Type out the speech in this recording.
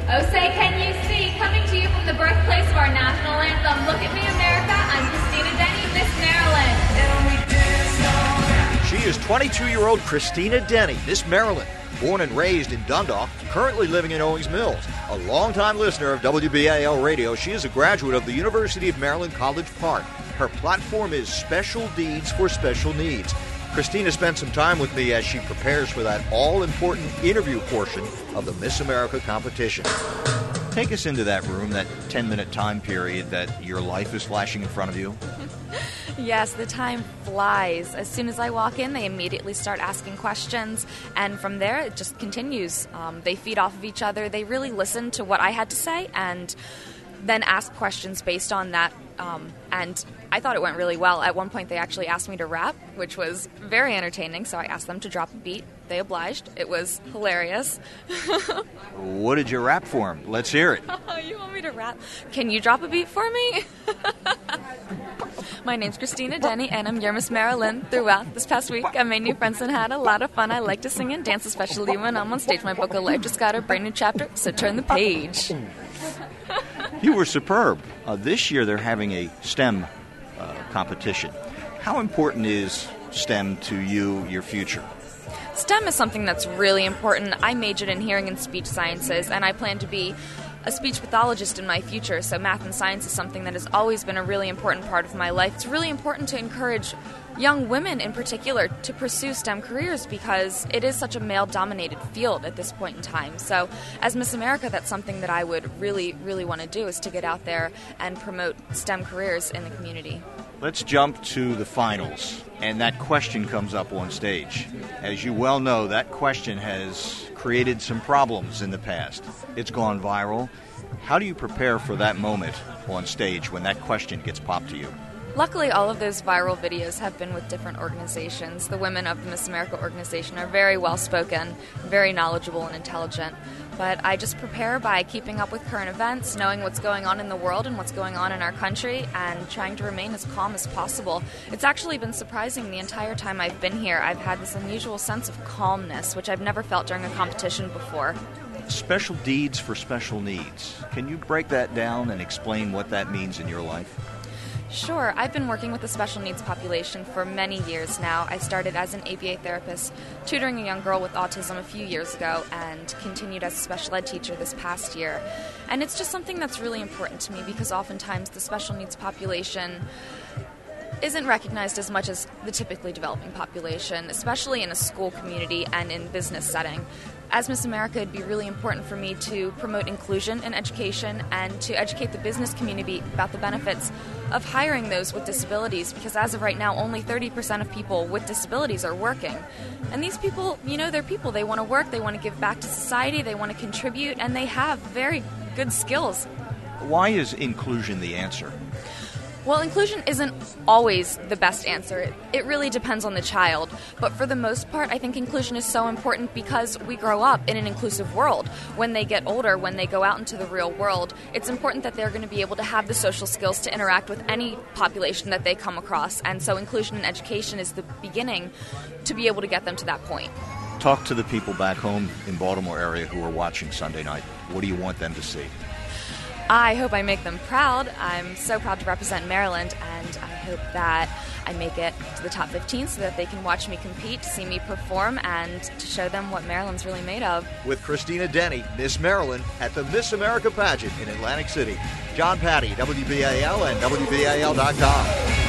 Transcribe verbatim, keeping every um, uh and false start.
Oh, say, can you see? Coming to you from the birthplace of our national anthem, Look at Me, America, I'm Christina Denny, Miss Maryland. She is twenty-two-year-old Christina Denny, Miss Maryland, born and raised in Dundalk, currently living in Owings Mills. A longtime listener of W B A L Radio, she is a graduate of the University of Maryland College Park. Her platform is Special Deeds for Special Needs. Christina spent some time with me as she prepares for that all-important interview portion of the Miss America competition. Take us into that room, that ten-minute time period that your life is flashing in front of you. Yes, the time flies. As soon as I walk in, they immediately start asking questions, and from there, it just continues. Um, they feed off of each other. They really listen to what I had to say and then ask questions based on that. Um, and I thought it went really well. At one point, they actually asked me to rap, which was very entertaining, so I asked them to drop a beat. They obliged. It was hilarious. What did you rap for them? Let's hear it. Oh, you want me to rap? Can you drop a beat for me? My name's Christina Denny, and I'm your Miss Maryland. Throughout this past week, I made new friends and had a lot of fun. I like to sing and dance, especially when I'm on stage. My book of life just got a brand new chapter, so turn the page. You were superb. Uh, this year, they're having a STEM uh, competition. How important is STEM to you, your future? STEM is something that's really important. I majored in hearing and speech sciences, and I plan to be a speech pathologist in my future, so math and science is something that has always been a really important part of my life. It's really important to encourage young women in particular to pursue STEM careers because it is such a male-dominated field at this point in time. So as Miss America, that's something that I would really, really want to do, is to get out there and promote STEM careers in the community. Let's jump to the finals, and that question comes up on stage. As you well know, that question has created some problems in the past. It's gone viral. How do you prepare for that moment on stage when that question gets popped to you? Luckily, all of those viral videos have been with different organizations. The women of the Miss America organization are very well-spoken, very knowledgeable and intelligent. But I just prepare by keeping up with current events, knowing what's going on in the world and what's going on in our country, and trying to remain as calm as possible. It's actually been surprising the entire time I've been here. I've had this unusual sense of calmness, which I've never felt during a competition before. Special Deeds for Special Needs. Can you break that down and explain what that means in your life? Sure. I've been working with the special needs population for many years now. I started as an A B A therapist, tutoring a young girl with autism a few years ago, and continued as a special ed teacher this past year. And it's just something that's really important to me because oftentimes the special needs population isn't recognized as much as the typically developing population, especially in a school community and in business setting. As Miss America, it'd be really important for me to promote inclusion in education and to educate the business community about the benefits of hiring those with disabilities, because as of right now, only thirty percent of people with disabilities are working. And these people, you know, they're people. They want to work, they want to give back to society, they want to contribute, and they have very good skills. Why is inclusion the answer? Well, inclusion isn't always the best answer. It, it really depends on the child. But for the most part, I think inclusion is so important because we grow up in an inclusive world. When they get older, when they go out into the real world, it's important that they're going to be able to have the social skills to interact with any population that they come across. And so inclusion in education is the beginning to be able to get them to that point. Talk to the people back home in Baltimore area who are watching Sunday night. What do you want them to see? I hope I make them proud. I'm so proud to represent Maryland, and I hope that I make it to the top fifteen so that they can watch me compete, to see me perform, and to show them what Maryland's really made of. With Christina Denny, Miss Maryland, at the Miss America pageant in Atlantic City. John Patty, W B A L and W B A L dot com.